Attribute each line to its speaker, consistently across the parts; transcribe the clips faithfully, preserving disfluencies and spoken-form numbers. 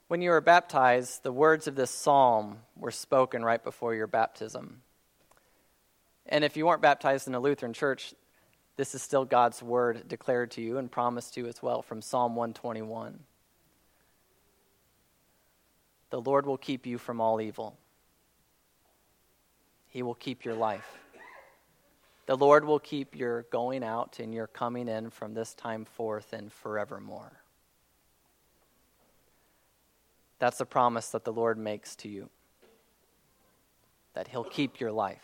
Speaker 1: When you were baptized, the words of this psalm were spoken right before your baptism. And if you weren't baptized in a Lutheran church, this is still God's word declared to you and promised to you as well from Psalm one twenty-one. The Lord will keep you from all evil. He will keep your life. The Lord will keep your going out and your coming in from this time forth and forevermore. That's the promise that the Lord makes to you, that he'll keep your life.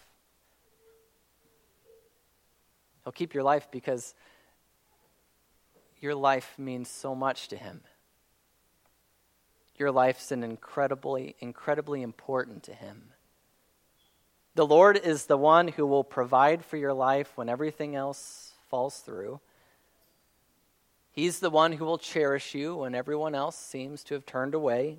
Speaker 1: He'll keep your life because your life means so much to him. Your life's an incredibly, incredibly important to him. The Lord is the one who will provide for your life when everything else falls through. He's the one who will cherish you when everyone else seems to have turned away.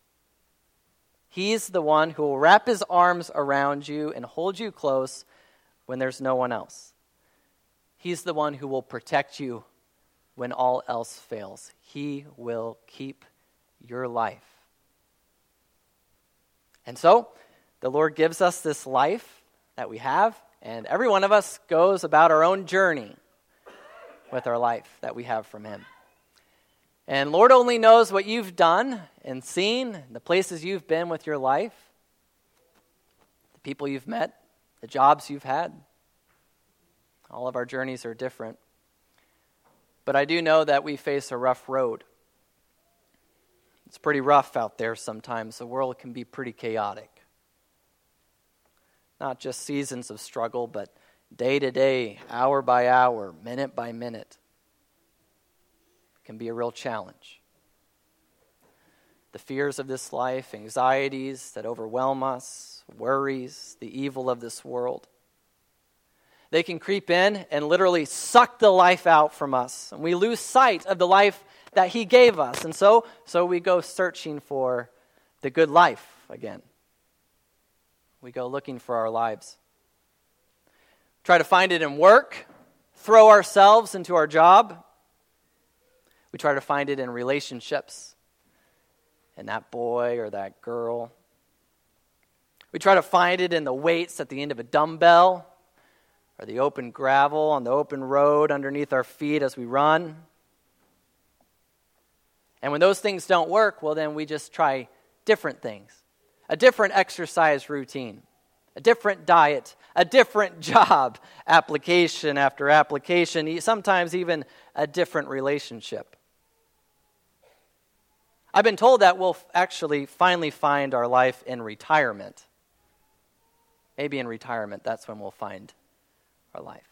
Speaker 1: He's the one who will wrap his arms around you and hold you close when there's no one else. He's the one who will protect you when all else fails. He will keep your life. And so, the Lord gives us this life that we have, and every one of us goes about our own journey with our life that we have from him. And Lord only knows what you've done and seen, the places you've been with your life, the people you've met, the jobs you've had. All of our journeys are different. But I do know that we face a rough road. It's pretty rough out there sometimes. The world can be pretty chaotic. Not just seasons of struggle, but day to day, hour by hour, minute by minute. It can be a real challenge. The fears of this life, anxieties that overwhelm us, worries, the evil of this world. They can creep in and literally suck the life out from us. And we lose sight of the life that he gave us. And so, so we go searching for the good life again. We go looking for our lives. Try to find it in work. Throw ourselves into our job. We try to find it in relationships. And that boy or that girl. We try to find it in the weights at the end of a dumbbell. Or the open gravel on the open road underneath our feet as we run. And when those things don't work, well then we just try different things. A different exercise routine, a different diet, a different job, application after application, sometimes even a different relationship. I've been told that we'll actually finally find our life in retirement. Maybe in retirement, that's when we'll find our life.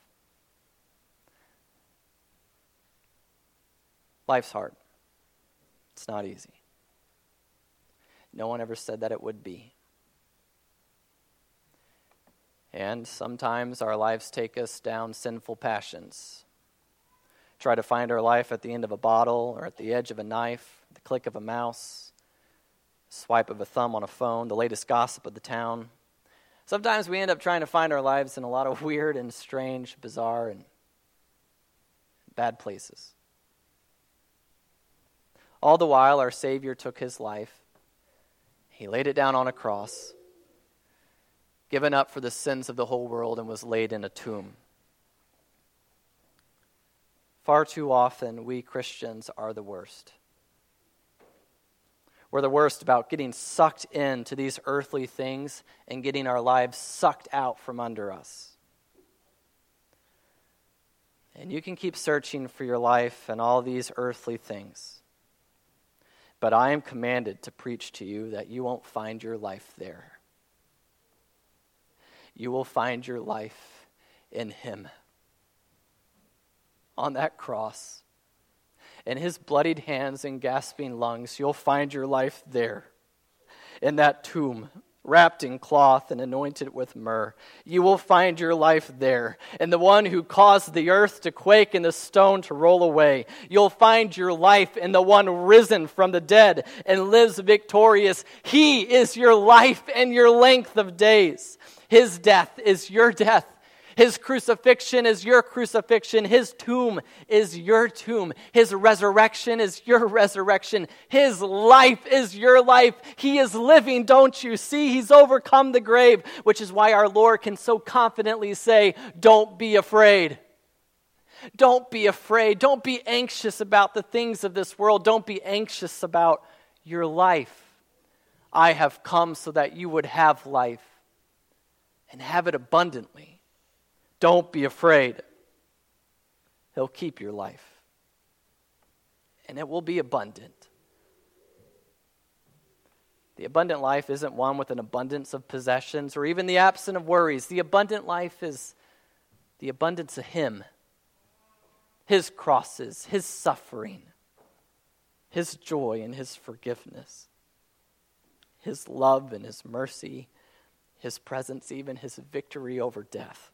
Speaker 1: Life's hard. It's not easy. No one ever said that it would be. And sometimes our lives take us down sinful passions. Try to find our life at the end of a bottle or at the edge of a knife, the click of a mouse, swipe of a thumb on a phone, the latest gossip of the town. Sometimes we end up trying to find our lives in a lot of weird and strange, bizarre, and bad places. All the while, our Savior took his life. He laid it down on a cross, given up for the sins of the whole world, and was laid in a tomb. Far too often, we Christians are the worst. We're the worst about getting sucked into these earthly things and getting our lives sucked out from under us. And you can keep searching for your life and all these earthly things. But I am commanded to preach to you that you won't find your life there. You will find your life in him. On that cross, in his bloodied hands and gasping lungs, you'll find your life there. In that tomb, wrapped in cloth and anointed with myrrh. You will find your life there. And the one who caused the earth to quake and the stone to roll away. You'll find your life in the one risen from the dead and lives victorious. He is your life and your length of days. His death is your death. His crucifixion is your crucifixion. His tomb is your tomb. His resurrection is your resurrection. His life is your life. He is living, don't you see? He's overcome the grave, which is why our Lord can so confidently say, don't be afraid. Don't be afraid. Don't be anxious about the things of this world. Don't be anxious about your life. I have come so that you would have life and have it abundantly. Don't be afraid. He'll keep your life, and it will be abundant. The abundant life isn't one with an abundance of possessions or even the absence of worries. The abundant life is the abundance of Him, His crosses, His suffering, His joy and His forgiveness, His love and His mercy, His presence, even His victory over death.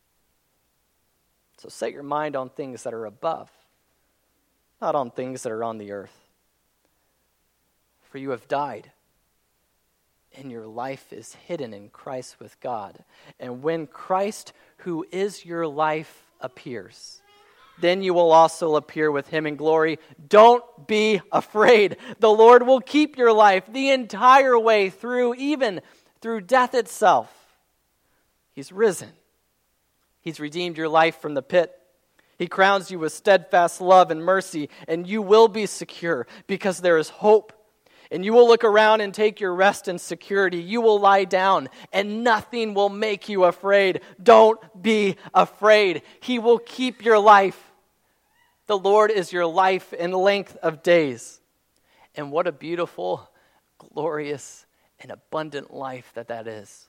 Speaker 1: So set your mind on things that are above, not on things that are on the earth. For you have died, and your life is hidden in Christ with God. And when Christ, who is your life, appears, then you will also appear with Him in glory. Don't be afraid. The Lord will keep your life the entire way through, even through death itself. He's risen. He's redeemed your life from the pit. He crowns you with steadfast love and mercy, and you will be secure because there is hope. And you will look around and take your rest in security. You will lie down, and nothing will make you afraid. Don't be afraid. He will keep your life. The Lord is your life in length of days. And what a beautiful, glorious, and abundant life that that is.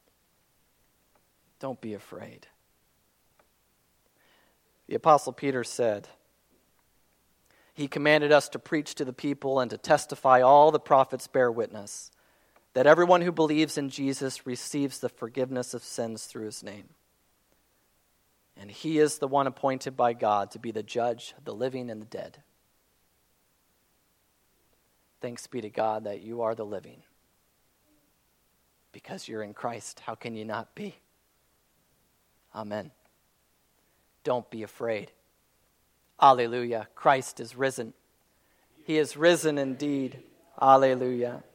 Speaker 1: Don't be afraid. The Apostle Peter said, he commanded us to preach to the people and to testify all the prophets bear witness, that everyone who believes in Jesus receives the forgiveness of sins through His name. And He is the one appointed by God to be the judge of the living and the dead. Thanks be to God that you are the living. Because you're in Christ, how can you not be? Amen. Don't be afraid. Alleluia. Christ is risen. He is risen indeed. Alleluia.